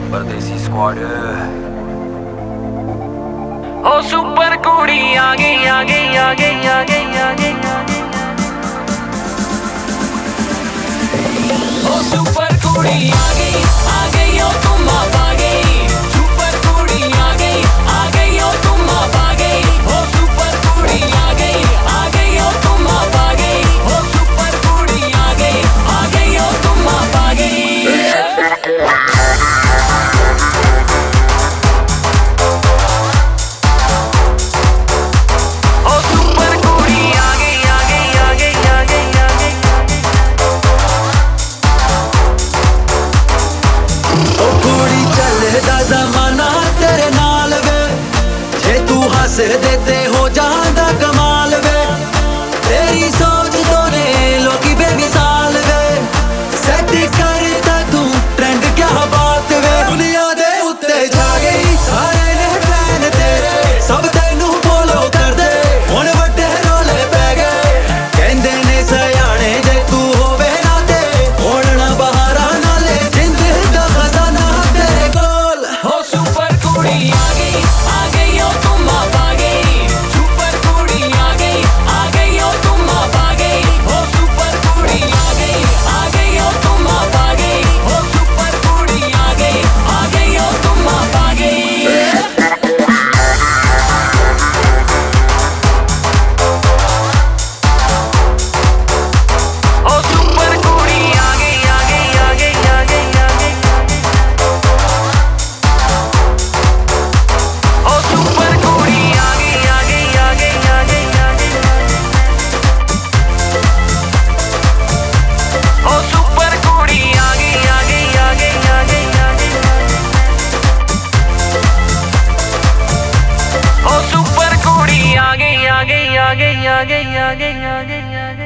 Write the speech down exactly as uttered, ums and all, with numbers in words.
परदेसी स्क्वाड। ओ सुपर कुड़ी आ गई आ गई आ गई आ गई आ गई ओ सुपर कुड़ी आ गई आ गई ओ तुम आप आ गई। सुपर कुड़ी आ गई आ गई ओ तुम आप आ गई। ओ सुपर कुड़ी आ गई आ गई ओ तुम आप आ गई। ओ सुपर कुड़ी आ गई आ गई ओ तुम आप आ गई। ज़माना तेरे नाल वे जे तू हंस देते हो जांदा कमाल वे। तेरी सोच तो ने लोकी बेमिसाल वे सेट करता तू ट्रेंड क्या बात वे। दुनिया दे उत्ते छा गई सारे ने प्लान तेरे सब तेनू फॉलो कर दे हुण वड्डे रोले पै गए कहंदे ने सयाणे जे तू होवे ना ते हुण ना बहारा नाले जिंद दा खजाना तेरे कोल। ओ सुपर कुड़ी आ गई आ गई ओ तुम आप आ गई। सुपर कुड़ी आ गई आ गई ओ तुम आप आ गई। ओ सुपर कुड़ी आ गई आ गई ओ तुम आप आ गई। ओ सुपर कुड़ी आ गई आ गई ओ तुम आप आ गई। ओ सुपर कुड़ी आ गई आ गई आ गई आ गई आ गई। ओ सुपर कुड़ी आ गई आ गई आ गई आ गई आ गई। ओ सुपर कुड़ी आ गई आ गई आ गई आ गई आ गई। ओ सुपर कुड़ी आ गई आ गई आ गई आ गई आ गई आ गई आ गई।